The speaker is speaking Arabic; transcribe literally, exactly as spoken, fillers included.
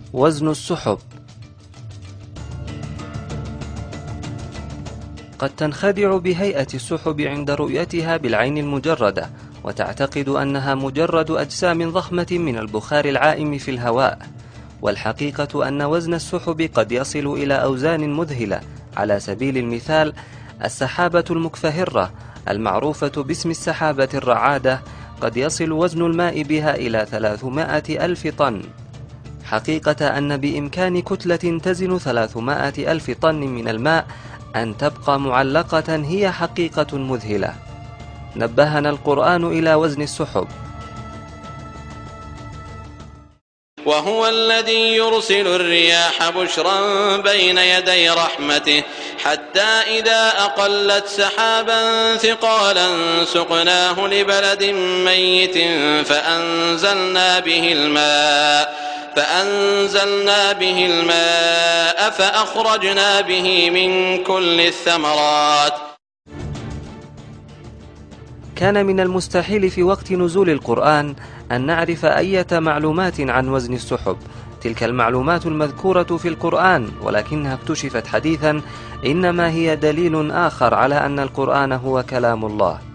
وزن السحب. قد تنخدع بهيئة السحب عند رؤيتها بالعين المجردة، وتعتقد أنها مجرد أجسام ضخمة من البخار العائم في الهواء، والحقيقة أن وزن السحب قد يصل إلى أوزان مذهلة. على سبيل المثال، السحابة المكفهرة المعروفة باسم السحابة الرعادة قد يصل وزن الماء بها إلى ثلاثمائة ألف طن. حقيقة أن بإمكان كتلة تزن ثلاثمائة ألف طن من الماء أن تبقى معلقة هي حقيقة مذهلة. نبهنا القرآن إلى وزن السحب. وهو الذي يرسل الرياح بشرا بين يدي رحمته حتى إذا أقلت سحابا ثقالا سقناه لبلد ميت فأنزلنا به الماء فأنزلنا به الماء فأخرجنا به من كل الثمرات. كان من المستحيل في وقت نزول القرآن أن نعرف أية معلومات عن وزن السحب. تلك المعلومات المذكورة في القرآن ولكنها اكتشفت حديثا، إنما هي دليل آخر على أن القرآن هو كلام الله.